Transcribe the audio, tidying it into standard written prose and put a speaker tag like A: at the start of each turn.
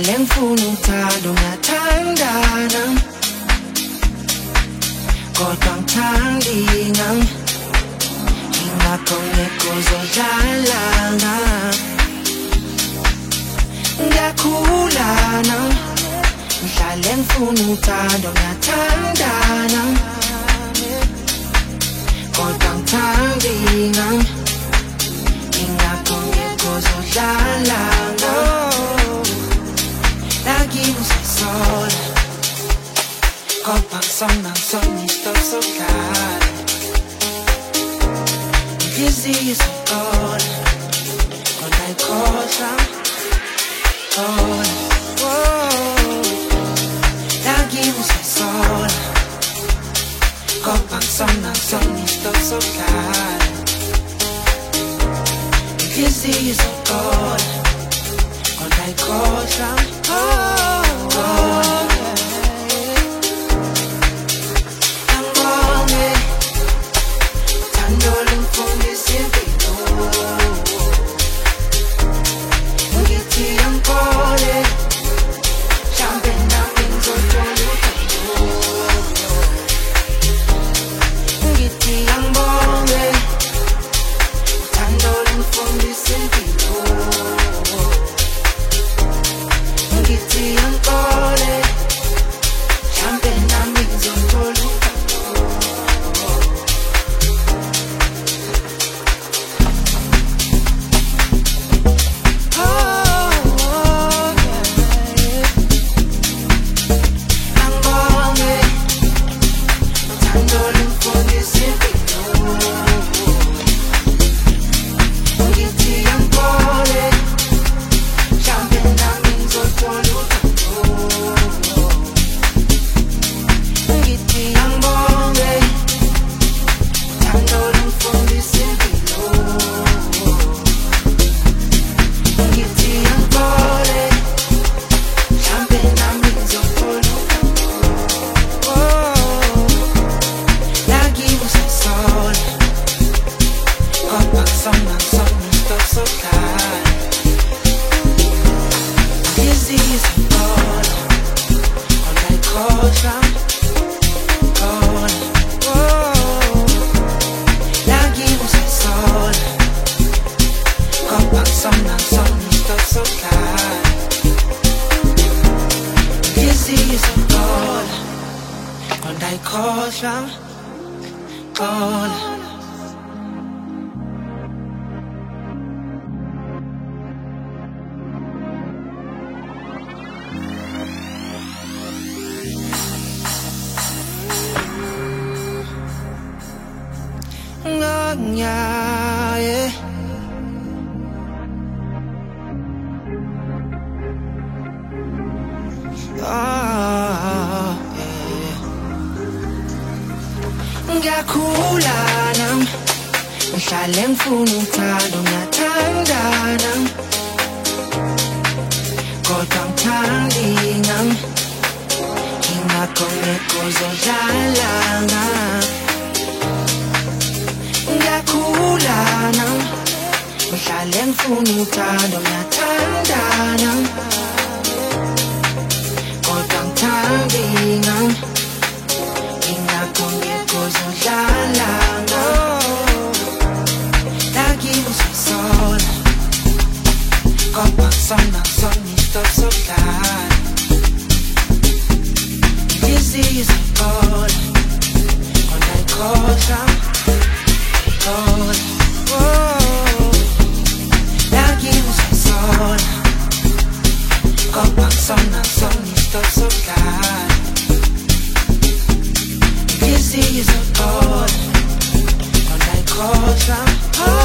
A: ngihlale ngifuna uthando ngiyathandana kodwa ngithandi ngami ingakho ngekuzodlalana ngiyakhulana ngihlale ngifuna uthando ngiyathandana kodwa ngithandi ngami ingakho ngekuzodlalana Sola, kopang song stop so bad. Busy is all, when I call some, lagi mo sa sola, kopang song stop so bad. Busy is all, when I call some. Ngiyakhulana ngihlale ngifuna uthando ngiyathandana kodwa ngithandi ngami ingakho ngekuzodlalana ngiyakhulana ngihlale ngifuna uthando ngiyathandana kodwa ngithandi ngami ingakho ngekuzodlalana lagi mo sa sola kopang song stop so bad. Busy is all, when I call some, lagi mo sa sola kopang song stop so bad. Busy is all, when I call some.